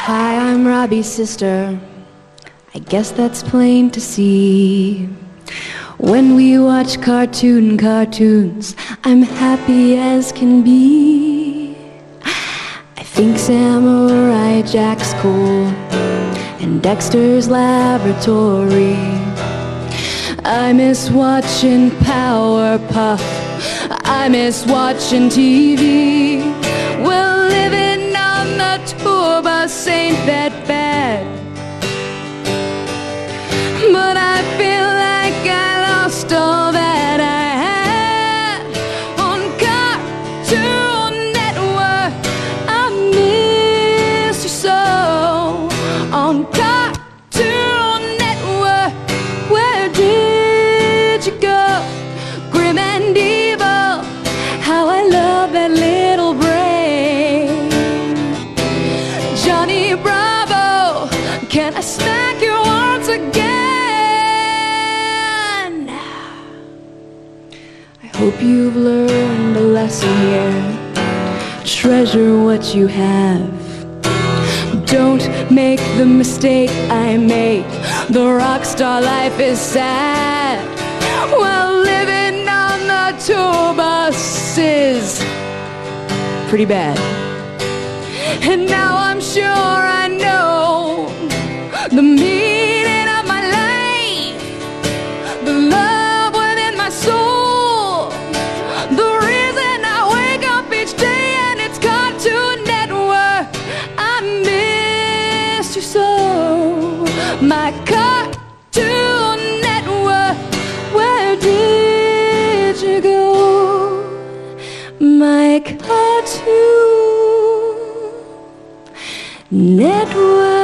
Hi, I'm Robbie's sister. I guess that's plain to see. When we watch cartoons, I'm happy as can be. I think Samurai Jack's cool, and Dexter's Laboratory. I miss watching Powerpuff, I miss watching TV. Well, living on the tour bus ain't that bad, but I feel like I lost all that I had on Cartoon Network. I miss you so on Cartoon Network. Where did you go, grim and evil? How I love that little brain. Johnny Bravo, can I smack you once again? I hope you've learned a lesson here. Treasure what you have. Don't make the mistake I made. The rock star life is sad. Well, living on the tour bus is pretty bad. And now I'm sure I know the meaning of my life, the love within my soul, the reason I wake up each day, and it's Cartoon Network. I miss you so, my Cartoon Network. Where did you go, my Cartoon Network?